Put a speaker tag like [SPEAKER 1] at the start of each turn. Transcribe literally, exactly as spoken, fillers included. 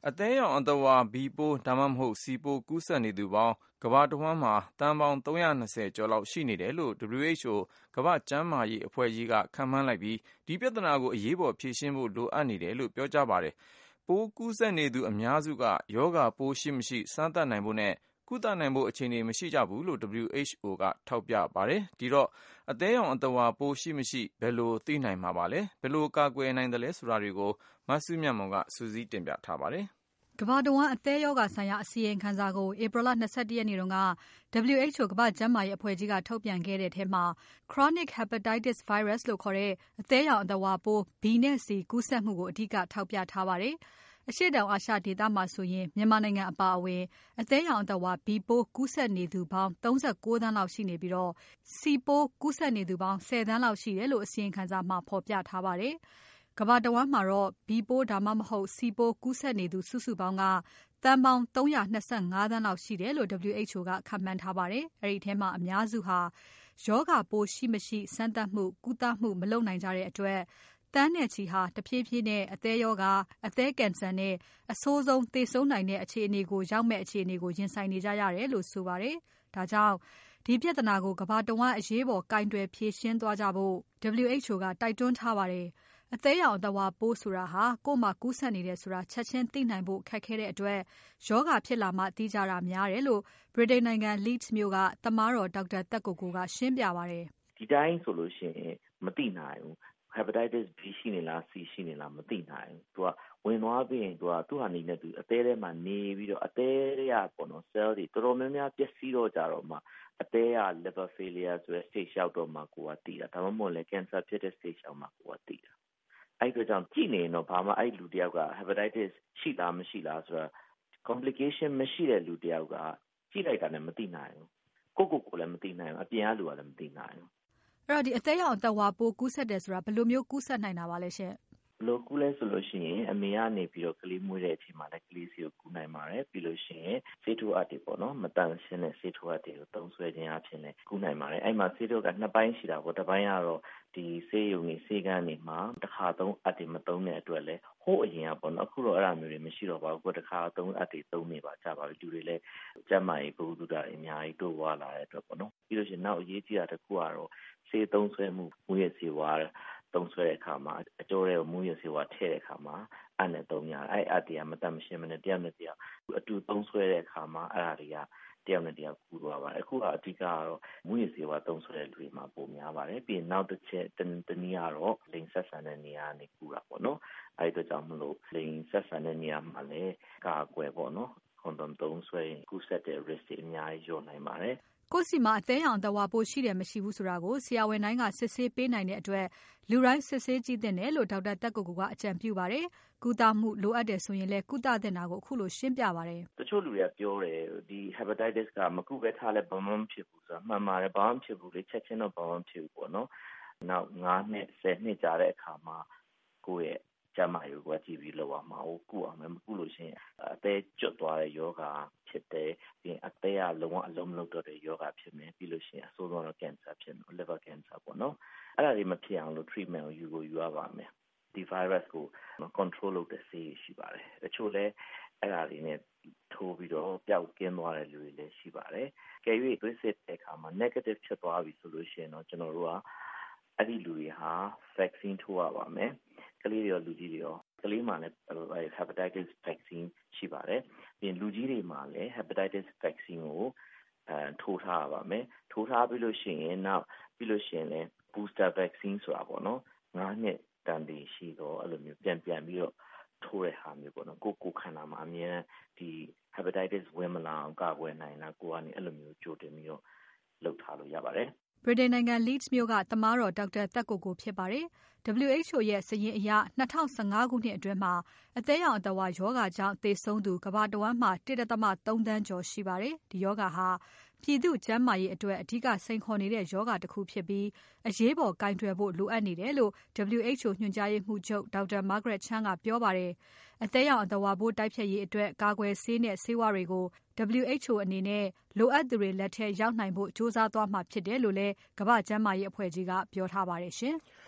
[SPEAKER 1] အသည်းရောင်အသဝါ B ပိုးဒါမှမဟုတ် C ပိုးကူးစက်နေသူပေါင်းကမ္ဘာတဝန်းမှာသန်းပေါင်းသုံးရာနှစ်ဆယ်ကျော်လောက်ရှိနေတယ်လို့ W H O ကမ္ဘာ့ကျန်းမာရေးအဖွဲ့ကြီးကခန့်မှန်းလိုက်ပြီးဒီပြဿနာကိုအရေးပေါ်ဖြေရှင်းဖို့လိုအပ်နေတယ်လို့ပြောကြားပါတယ်။ပိုးကူးစက်နေသူအများစုကရောဂါပိုးရှိမရှိစမ်းသပ်နိုင်ဖို့နဲ့ကုသနိုင်ဖို့အခြေအနေမရှိကြဘူးလို့ W H O ကထောက်ပြပါတယ်။ဒီတော့အသည်းရောင်အသဝါပိုးရှိမရှိဘယ်လိုသိနိုင်မှာပါလဲ။ဘယ်လိုကာကွယ်နိုင်သလဲဆိုတာတွေကိုမစုမြတ်မွန်ကစူးစီးတင်ပြထားပါတယ်
[SPEAKER 2] ။ကမ္ဘာတဝန်းအသည်းရောဂါဆိုင်ရာအစီရင်ခံစာကိုဧပြီလ၂၁ရက်နေ့တုန်းက W H O ကမ္ဘာ့ကျန်းမာရေးအဖွဲ့ကြီးကထုတ်ပြန်ခဲ့တဲ့ထဲမှာ Chronic Hepatitis Virus လို့ခေါ်တဲ့အသည်းရောင်အသဝါပိုး B နဲ့ C ကူးစက်မှုကိုအဓိကထောက်ပြထားပါတယ်။အရှေ့တောင်အာရှဒေသမှာဆိုရင်မြန်မာနိုင်ငံအပါအဝင်အသည်းရောင်အသဝါ B ပိုးကူးစက်နေသူပေါင်း၃၉သန်းလောက်ရှိနေပြီးတော့ C ပိုးကူးစက်နေသူပေါင်း၁၀သန်းလောက်ရှိတယ်လို့အစီရင်ခံစာမှာဖော်ပြထားပါတယ်။ကမ္ဘာတဝန်းမှာတော့ B ပိုးဒါမှမဟုတ် C ပိုးကူးစက်နေသူစုစုပေါင်းကသန်းပေါင်း၃၂၅သန်းလောက်ရှိတယ်လို့ W H O ကခန့်မှန်းထားပါတယ်။အဲဒီထဲမှာအများစုဟာရောဂါပိုးရှိမရှိစမ်းသပ်မှုကုသမှုမလုပ်နိုင်ကြတဲ့အတွက်သန်းနဲ့ချီဟာတဖြည်းဖြည်းနဲ့အသည်းရောဂါအသည်းကင်ဆာနဲ့အဆိုးဆုံးသေဆုံးနိုင်တဲ့အခြေအနေကိုရောက်မဲ့အခြေအနေကိုရင်ဆိုင်နေကြရတယ်လို့ဆိုပါတယ်။ဒါကြောင့်ဒီပြဿနာကိုကမ္ဘာတဝန်းအရေးပေါ်ကင်တွယ်ဖြေရှင်းသွားကြဖို့ W H O ကတိုက်တွန်းထားပါတယ်။အသည်းရောင်အသဝါပိုးဆိုတာဟာကိုယ်မှာကူးစက်နေတယ်ဆိုတာချက်ချင်းသိနိုင်ဖို့ခက်ခဲတဲ့အတွက်ရောဂါဖြစ်လာမှသိကြတာများတယ်လို့ဗြိတိန်နိုင်ငံ Leeds မြို့ကသမားတော်ဒေါက်တာသက်ကိုကိုကရှင်းပြပါတယ်
[SPEAKER 3] ။ဒီတိုင်းဆိုလို့ရှိရင်မသိနိုင်ဘူး။ Hepatitis B ရှိနေလား C ရှိနေလားမသိနိုင်ဘူး။ तू ကဝင်သွားပြီးရင် तू ကသူ့ဟာနေနဲ့သူအသည်းထဲမှာနေပြီးတော့အသည်းတွေကပေါ့နော် cell တွေတော်တော်များများပျက်စီးတော့ကြတော့မှအသည်းက liver failure ဆိုတဲ့ stage ရောက်တော့မှကိုယ်ကသိတာဒါမှမဟုတ်လည်း cancer ဖြစ်တဲ့ stage ရောက်မှကိုယ်ကသိတာအဲ့ဒီကြောင့်ကြည့်နေရင်တော့ဘာမှအဲ့လူတယောက်က hepatitis ရှိလားမရှိလားဆိုတာ complication မရှိတဲ့လူတယောက်ကကြည့်လိုက်တာနဲ့မသိနိုင်ဘူးကိုကိုကိုလည်းမသိနိုင်ဘူးအပြင်ကလူကလည်းမသိနိုင်ဘူး
[SPEAKER 2] အဲ့တော့ဒီအသည်းရောင်အသဝါပိုးကူးစက်တယ်ဆိုတာဘယ်လိုမျိုးကူးစက်နိုင်တာပါလဲရှင်
[SPEAKER 3] ဘယ်လိုကူးလဲဆိုလို့ရှိရင်အမေကနေပြီးတော့ကလေးမွေးတဲ့အချိန်မှာလည်းကလေးစီကိုကူးနိုင်ပါတယ်ပြီးလို့ရှိရင်ဆေးထိုးအပ်တွေပေါ့နော်မတန်ရှင်းတဲ့ဆေးထိုးအပ်တွေကိုသုံးဆွဲခြင်းအဖြစ်နဲ့ကူးနိုင်ပါတယ်အဲ့မှာဆေးထိုးကနှစ်ပိုင်းရှိတာပေါ့တစ်ပိုင်းကတော့ဒီဆေးရုံကြီးဆေးကန်းတွေမှာတစ်ခါသုံးအပ်တွေမသုံးတဲ့အတွက်လည်းဟိုးအရင်ကပေါ့နော်အခုတော့အဲ့လိုမျိုးတွေမရှိတော့ပါဘူးကိုတစ်ခါသုံးအပ်တွေသုံးနေပါကြပါပြီလူတွေလည်းကျန်းမာရေးဘုဒ္ဓတာအများကြီးတိုးပွားလာတဲ့အတွက်ပေါ့နော်ပြီးလို့ရှိရင်နောက်အရေးကြီးတာတစ်ခုကတော့ဆေးသုံးဆွဲမှုမူရဲ့ဆေးဝါးသုံးဆွဲတဲ့အခါမှာအကျိုးတွေကိုမူရစေဝါထည့်တဲ့အခါမှာအဲ့နဲ့သုံးရတယ်အဲ့အတရားမတတ်မရှင်းမနဲ့တယောက်နဲ့တယောက်အတူသုံးဆွဲတဲ့အခါမှာအဲ့ဒါတွေကတယောက်နဲ့တယောက်ကူသွားပါတယ်အခုကအဓိကကတော့မူရစေဝါသုံးဆွဲတဲ့လူတွေမှာပုံများပါတယ်ပြီးရင်နောက်တစ်ချက်တနည်းကတော့လိင်ဆက်ဆံတဲ့နေရာကနေကူတာပေါ့နော်အဲ့ဒီတော့ကြောင့်မလို့လိင်ဆက်ဆံတဲ့နေရာမှာလည်းကာကွယ်ပေါ့နော်ကွန်ဒုံသုံးဆွဲရင်ကူးစက်တဲ့ risk တွေအများကြီးလျော့နိုင်ပါတယ်
[SPEAKER 2] ကိုယ်စီမှာအသည်းရောင်အသဝါပိုးရှိတယ်မရှိဘူးဆိုတာကိုဆရာဝန်တိုင်းကစစ်ဆေးပေးနိုင်တဲ့အတွက်လူတိုင်းစစ်ဆေးကြည့်သင့်တယ်လို့ဒေါက်တာတက်ကိုကိုကအကြံပြုပါတယ်။ကုသမှုလိုအပ်တယ်ဆိုရင်လည်းကုသသင့်တာကိုအခုလိုရှင်းပြပါတယ်
[SPEAKER 3] ။တချို့လူတွေကပြောတယ်ဒီ hepatitis ကမကုပဲထားလဲဘာမှမဖြစ်ဘူးဆိုတာမှန်ပါတယ်ဘာမှမဖြစ်ဘူးလေချက်ချင်းတော့ဘာမှမဖြစ်ဘူးပေါ့နော်။နောက်၅နှစ်ဆယ်နှစ်ကြာတဲ့အခါမှာကိုယ့်ရဲ့ကျန်းမာရေးကိုကြည့်ပြီးလောက်အောင်မဟုတ်ကုအောင်မကုလို့ရှိရင်အသေးကျွတ်သွားတဲ့ယောဂဖြစ်တယ်ပြီးအသေးအလုံးဝအလုံးမလုံးတော့တဲ့ယောဂဖြစ်မယ်ပြီးလို့ရှိရင်အဆိုးဆုံးတော့ cancer ဖြစ်မယ် liver cancer ပေါ့နော်အဲ့ဒါတွေမဖြစ်အောင်လို့ treatment ကိုယူကိုယူရပါမယ်ဒီ virus ကို control လုပ်တဲ့ဆေးရှိပါတယ်တချို့လဲအဲ့ဒါတွေနဲ့ထိုးပြီးတော့ပျောက်ကင်းသွားတဲ့လူတွေလည်းရှိပါတယ်ကြည့်၍သွေးစစ်တဲ့အခါမှာ negative ဖြစ်သွားပြီဆိုလို့ရှိရင်တော့ကျွန်တော်တို့ကအဲ့ဒီလူတွေဟာ vaccine ထိုးရပါမယ်ကလေးတွေရောလူကြီးတွေရောကလေးမှာလည်း hepatitis vaccine ရှိပါတယ်ပြီးရင်လူကြီးတွေမှာလည်း hepatitis vaccine ကိုအဲထိုးထားရပါမယ်ထိုးထားပြီးလို့ရှိရင်နောက်ပြီးလို့ရှိရင်လည်း booster vaccine ဆိုတာပေါ့နော်၅နှစ်တန်တီရှိတော့အဲ့လိုမျိုးပြန်ပြန်ပြီးတော့ထိုးတဲ့ဟာမျိုးပေါ့နော်ကိုကိုခန္ဓာမှာအမြဲဒီ hepatitis ဝင်မလာအောင်ကာကွယ်နိုင်တာကိုကနေအဲ့လိုမျိုးကြိုတင်ပြီးတော့လုပ်ထားလို့ရပါတယ်
[SPEAKER 2] ဗြိတိန်နိုင်ငံ Leeds မြို့ကသမားတော်ဒေါက်တာသက်ကိုကိုဖြစ်ပါတယ်။ W H O ရဲ့စာရင်းအရ၂၀၁၅ခုနှစ်အတွင်းမှာအသည်းရောင်အသဝါရောဂါကြောင့်သေဆုံးသူကမ္ဘာတဝန်းမှာ၁.၃သန်းကျော်ရှိပါတယ်။ဒီရောဂါဟာပြည်သူ့ကျန်းမာရေးအတွက်အဓိကစိန်ခေါ်နေတဲ့ရောဂါတစ်ခုဖြစ်ပြီးအရေးပေါ်ကိုင်တွယ်ဖို့လိုအပ်နေတယ်လို့ W H O ညွှန်ကြားရေးမှူးချုပ်ဒေါက်တာ Margaret Chan ကပြောပါတယ်။အသည်းရောင်အသဝါပိုးတိုက်ဖျက်ရေးအတွက်ကာကွယ်ဆေးနဲ့ဆေးဝါးတွေကို W H O အနေနဲ့လိုအပ်သူတွေလက်ထဲရောက်နိုင်ဖို့ကြိုးစားသွားမှာဖြစ်တယ်လို့လည်းကမ္ဘာ့ကျန်းမာရေးအဖွဲ့ကြီးကပြောထားပါတယ်ရှင်။